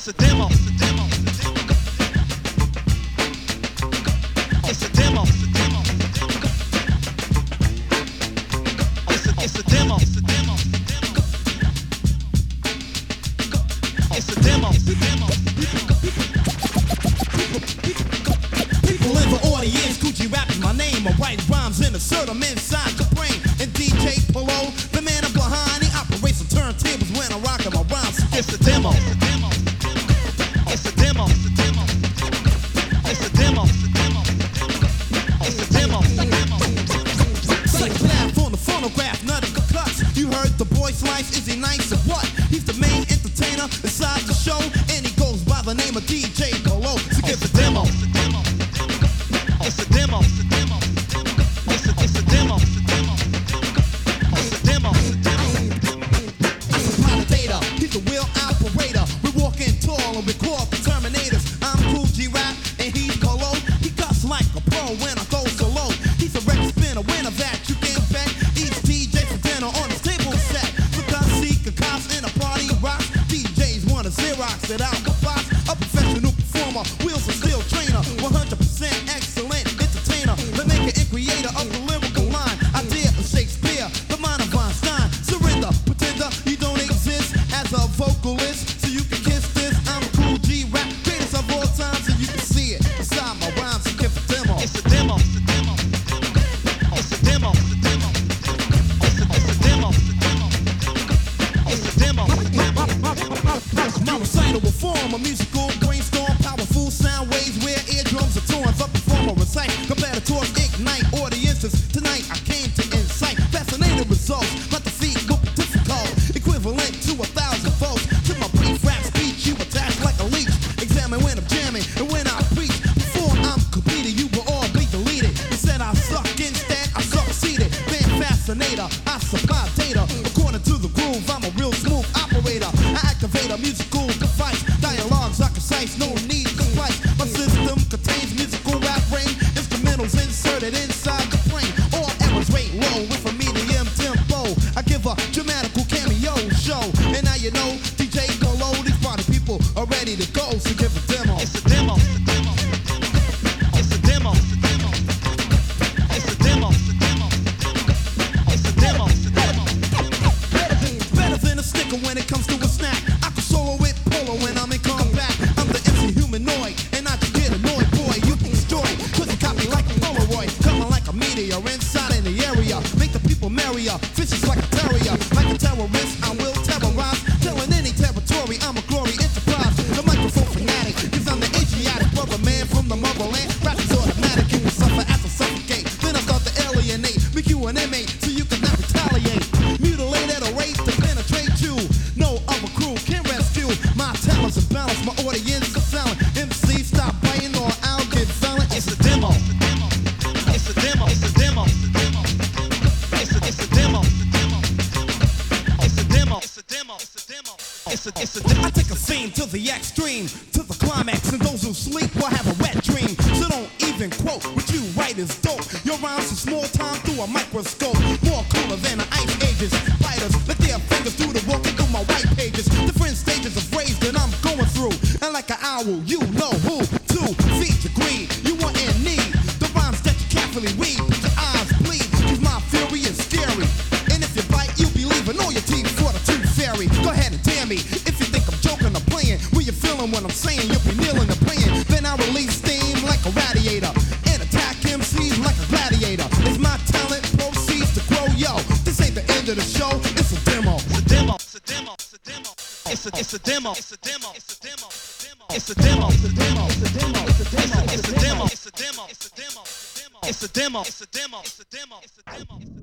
It's a demo. It's a demo. It's a demo. It's a demo. It's a demo. It's a demo. People in the audience, Gucci Rap is my name. I write rhymes and assert them inside the brain. And DJ Polo, the man I'm behind, he operates the turntables when I'm rocking my rhymes. It's a demo. It's a demo. It's a demo. It's a demo. Like laugh on the phonograph, none of the cuts. You heard the boy Slice, is he nice or what? He's the main entertainer inside the show, and he goes by the name of DJ Polo. So give It's a demo. It's a demo. It's a demo. It's a demo. I supply the data, he's the wheel operator. We're walking tall and we call the Terminators. I'm Cool G Rap and he's Polo. He cuts like a pro when I go solo. He's a record spinner, winner that you can bet. Eats DJ for dinner on the table set. Because seeker cops in a party rock. DJs wanna Xerox it out the box. A professional performer, wheels of steel trainer. 100% excellent entertainer. The maker and creator of the lyrical line. Idea of Shakespeare, the mind of Einstein. Surrender, pretender, you don't exist as a vocalist. So you can kiss this. I'm Cool G Rap, greatest of all times, and you can see it inside my rhymes. So give a demo. It's a demo. It's a demo. It's a demo. It's a demo. My recital will form a musical brainstorm, powerful sound waves where eardrums are torn. The performer recite, competitors ignite audiences. Tonight I came to incite fascinating results. But the feat will be difficult, equivalent to 1,000 volts. To my brief rap speech, you attach like a leech. Examine when I'm jamming and when I preach. Before I'm completed, you will all be deleted. Instead I suck, instead I succeeded. Been fascinator, I supply data. According to the groove, I'm a real smooth operator. I activate a musical device. Dialogues are concise, no need to splice. My system contains musical rap range. Instrumentals inserted inside the brain. All errors rate low with a medium tempo. I give a dramatical cameo show. And now you know, DJ Polo, these party people are ready to go. So give a demo. It's a demo. It's a demo. It's a demo. It's a demo. Better than a sticker when it comes to a snack. I can solo with Polo when I'm in combat. I'm the MC humanoid, and I just get annoyed, boy. You can destroy, cause you copy like a Polaroid. Coming like a meteor inside in the area. Make the people merrier, fishes like a terrier. Like a terrorist, I will terrorize. Telling any territory, I'm a glory enterprise. The microphone fanatic, cause I'm the Asiatic brother man from the motherland. Rap is automatic, you will suffer as I suffocate. Then I start to alienate, make you an inmate, so you cannot retaliate. Mutilate at a rate to penetrate you. No other crew can rescue my talents and balance. My audience is silent. MC, stop biting or I'll get violent. It's a demo. It's a demo. It's a demo. It's a demo. It's a demo. It's a demo. It's a demo. I take a scene to the extreme, to the climax, and those who sleep will have a wet dream. So don't even quote what you write is dope. Your rhymes are small time through a microscope. More cooler than the ice ages. Fighters let their fingers do the walking through my white pages. Different stages of rage that I'm going through. And like an owl, you know who to feed your greed. You want and need the rhymes that you carefully read. But your eyes bleed, cause my fury is scary. And if you bite, you be leaving all your teeth for the tooth fairy. Go ahead and dare me if you think I'm joking or playing. When you're feeling what I'm saying, you'll be kneeling and praying. Then I release steam like a radiator and attack MCs like a gladiator. As my talent proceeds to grow, yo, this ain't the end of the show. It's a demo. It's a demo. It's a demo. It's a demo. It's a demo. It's a demo. It's a demo. It's a demo. It's a demo. It's a demo. It's a demo. It's a demo. It's a demo. It's a demo. It's a demo. It's a demo. It's a demo.